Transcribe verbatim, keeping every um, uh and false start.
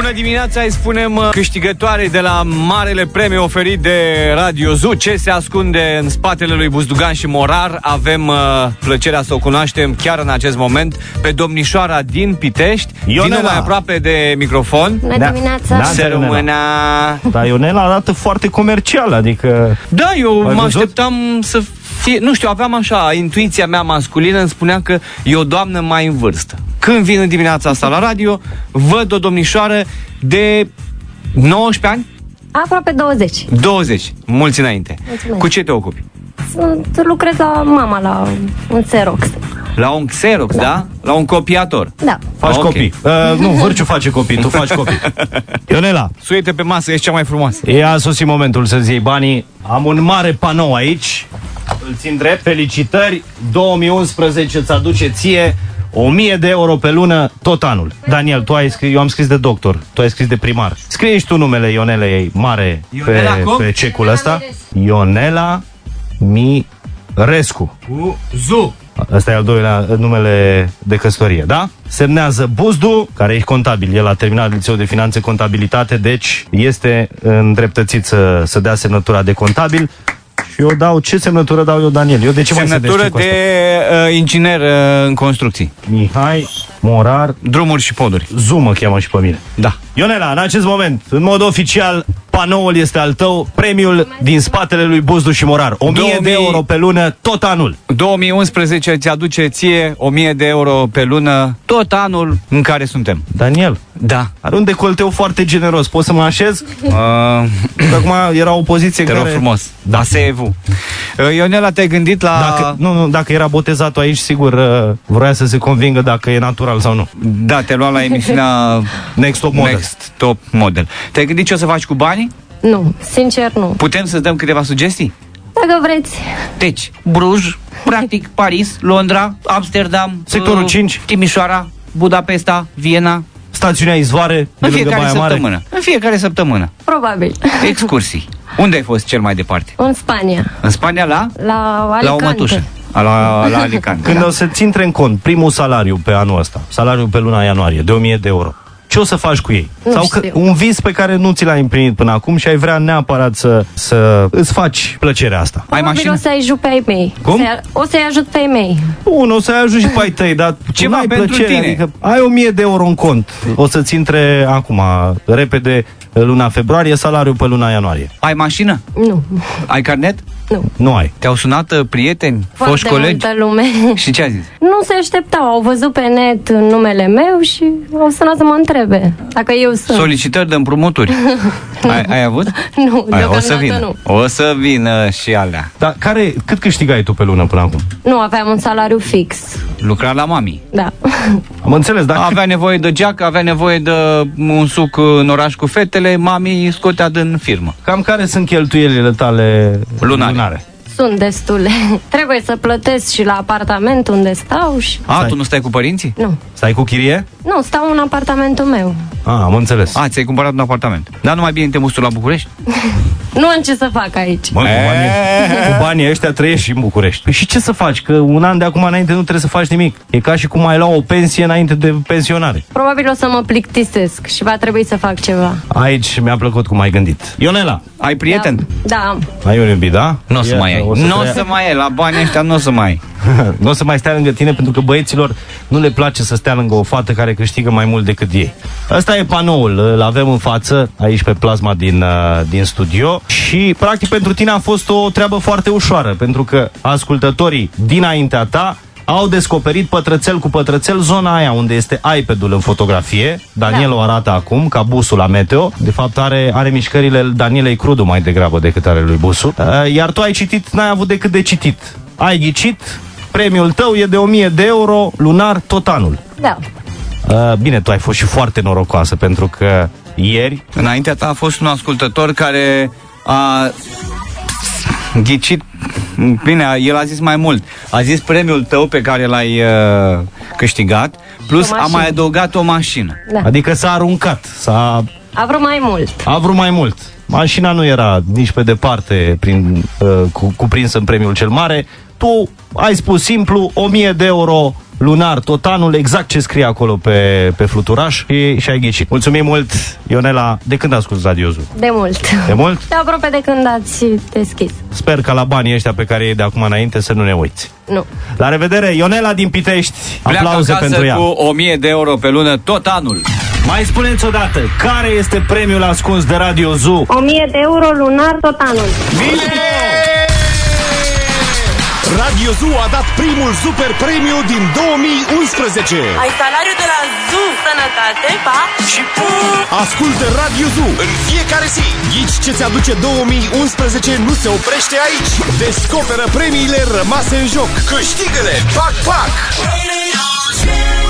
Bună dimineața, îi spunem câștigătoarei de la marele premiu oferit de Radio Zoo. Ce se ascunde în spatele lui Buzdugan și Morar? Avem uh, plăcerea să o cunoaștem chiar în acest moment pe domnișoara din Pitești. Ionela, vină mai aproape de microfon. Bună dimineața. Să rămână. Da, Ionela arată foarte comercial, adică... Da, eu mă așteptam să fie... Nu știu, aveam așa, intuiția mea masculină îmi spunea că e o doamnă mai în vârstă. Când vin în dimineața asta la radio, văd o domnișoară de nouăsprezece ani? Aproape douăzeci. douăzeci, mulți înainte. Mulțumesc. Cu ce te ocupi? Sunt, lucrez la mama la un Xerox. La un Xerox, da? da? La un copiator. Da. Faci Ok. copii. Uh, nu, Vârciu face copii, tu faci copii. Ionela, Suie-te pe masă, ești cea mai frumoasă. e a sosit momentul să-ți iei banii. Am un mare panou aici. Îl țin drept. Felicitări. două mii unsprezece îți aduce ție o mie de euro pe lună tot anul. Daniel, tu ai scris, eu am scris de doctor, tu ai scris de primar. Scrie și tu numele Ionelei mare Ionela pe, cum? pe cecul ăsta. Ionela Mirescu. Cu Zoo. Ăsta e al doilea numele de căsătorie, da? Semnează Buzdu, care e contabil. El a terminat liceul de finanțe contabilitate, deci este îndreptățit să, să dea semnătura de contabil. Și eu dau, ce semnătură dau eu, Daniel? Eu de ce Semnătură mai de uh, inginer uh, în construcții. Mihai Morar Drumuri și poduri. Zu mă cheamă și pe mine. Da. Ionela, în acest moment, în mod oficial, panoul este al tău, premiul din spatele lui Buzdu și Morar. o mie de euro pe lună tot anul. două mii unsprezece îți aduce ție o mie de euro pe lună tot anul în care suntem. Daniel, Da. are un decolteu foarte generos. Poți să mă așez? Uh, Că acum era o poziție te care... rog frumos. Da, sevu. Uh, Ionela, te-ai gândit la... Dacă, nu, nu, dacă era botezatul aici, sigur uh, vroia să se convingă dacă e natural sau nu. Da, te-ai luat la emisiunea Next Top Model. Next Top Model. Te-ai gândit ce o să faci cu banii? Nu, sincer nu. Putem să dăm câteva sugestii? Dacă vreți. Deci, Bruj, practic Paris, Londra, Amsterdam, Sectorul uh, cinci. Timișoara, Budapesta, Viena. Stațiunea Izvoare, de În lângă fiecare Baia Mare. săptămână. În fiecare săptămână. Probabil. Excursii. Unde ai fost cel mai departe? În Spania. În Spania, la? La La o Alicante. mătușă. La, la Alicante. Când o să-ți intre în cont primul salariu pe anul ăsta, salariul pe luna ianuarie, de o mie de euro, ce o să faci cu ei? Nu Sau știu. că un vis pe care nu ți l-ai împlinit până acum și ai vrea neapărat să, să îți faci plăcerea asta. Ai Probabil mașină? o să ajut pe ai mei. Cum? Să- O să-i ajut pe ai mei. Bun, o să-i ajungi și pe ai tăi, dar Ceva nu ai pentru plăcere, tine. Adică ai o mie de euro în cont. O să-ți intre acum, repede, luna februarie, salariul pe luna ianuarie. Ai mașină? Nu. Ai carnet? Nu. Nu ai. Te-au sunat uh, prieteni, foști Foarte colegi? multă lume. Și ce a zis? Nu se așteptau. Au văzut pe net numele meu și au sunat să mă întrebe dacă eu sunt. Solicitări de împrumuturi. ai, ai avut? Nu, Ai, o să deocamdată vină. nu. O să vină și alea. Dar care, cât câștigai tu pe lună până acum? Nu, aveam un salariu fix. Lucra la mami. Da. Am înțeles, dar cât- Avea nevoie de geacă, avea nevoie de un suc în oraș cu fetele, mami scotea din firmă. cam care sunt cheltuielile tale Lunare. lunare? Sunt destule. Trebuie să plătesc și la apartament unde stau și... A, Stai. tu nu stai cu părinții? Nu. Stai cu chirie? Nu, stau în apartamentul meu. Ah, am înțeles. A, ți-ai cumpărat un apartament. Dar nu mai bine te muți tu la București? Nu am ce să fac aici. Mă, cu banii, cu banii ăștia trăiești și în București. Păi și ce să faci? Că un an de acum înainte nu trebuie să faci nimic. E ca și cum ai lua o pensie înainte de pensionare. Probabil o să mă plictisesc și va trebui să fac ceva. Aici mi-a plăcut cum ai gândit. Ionela, Ai prieten? Da, da am. ai un iubit, da? Nu o să Ia, mai ai. o să Nu o trăia- să mai ai. La banii ăștia nu o să mai ai. Nu o să mai stea lângă tine pentru că băieților nu le place să stea lângă o fată care câștigă mai mult decât ei. Ăsta e panoul, îl avem în față aici pe plasma din, uh, din studio și practic pentru tine a fost o treabă foarte ușoară pentru că ascultătorii dinaintea ta au descoperit pătrățel cu pătrățel zona aia unde este iPad-ul în fotografie. Daniel Da. o arată acum ca busul la meteo. De fapt are, are mișcările Danielei Crudu mai degrabă decât ale lui Busu. Uh, Iar tu ai citit, n-ai avut decât de citit. Ai ghicit, premiul tău e de o mie de euro lunar tot anul. Da. Uh, Bine, tu ai fost și foarte norocoasă pentru că ieri Înaintea ta a fost un ascultător care a ghicit. Bine, el a zis mai mult. A zis premiul tău pe care l-ai uh, câștigat, plus O a mașină. mai adăugat o mașină. Da. Adică s-a aruncat, s-a A vrut mai mult. a vrut mai mult. Mașina nu era nici pe departe prin, uh, cu, cuprinsă în premiul cel mare. Tu ai spus simplu, o mie de euro lunar, tot anul, exact ce scrie acolo pe, pe fluturaș și, și ai ghicit. Mulțumim mult, Ionela. De când asculti Radio Zoo? De mult. De mult? De aproape de când ați deschis. Sper că la banii ăștia pe care e de acum înainte să nu ne uiți. Nu. La revedere, Ionela din Pitești. Pleacă Aplauze acasă pentru ea. cu o mie de euro pe lună tot anul. Mai spuneți odată, care este premiul ascuns de Radio Zoo? o mie de euro lunar tot anul. Bine! Radio Zoo a dat primul super premiu din două mii unsprezece. Ai salariul de la Zoo, sănătate, pa și pu! Ascultă Radio Zoo în fiecare zi. Ghici ce ți-aduce două mii unsprezece nu se oprește aici. Descoperă premiile rămase în joc. Câștigă-le! Pac, pac!